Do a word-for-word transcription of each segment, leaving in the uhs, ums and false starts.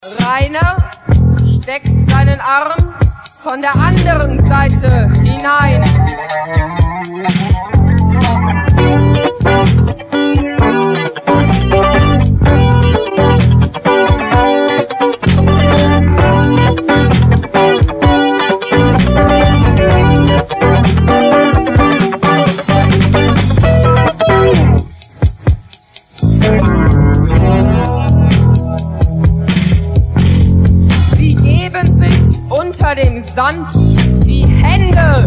Rainer steckt seinen Arm von der anderen Seite hinein. Sie geben sich unter dem Sand die Hände.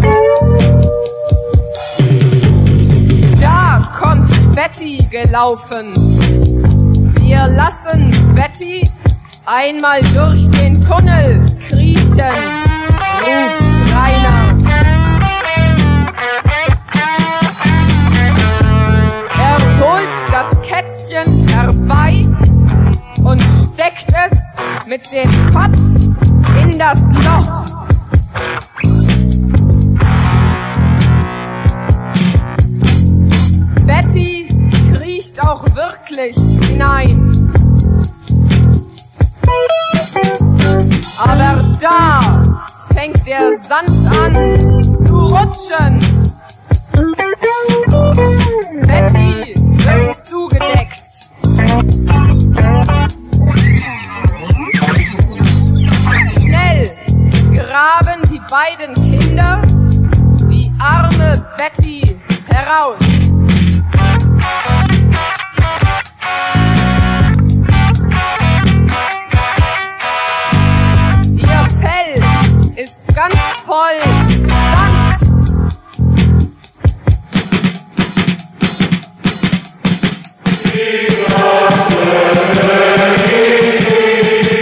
Da kommt Betty gelaufen. Wir lassen Betty einmal durch den Tunnel kriechen, ruft Rainer. Er holt das Kätzchen herbei und steckt es mit dem Kopf in das Loch. Betty kriecht auch wirklich hinein. Aber da fängt der Sand an zu rutschen. Betty wird zugedeckt. Schnell graben die beiden Kinder die arme Betty heraus.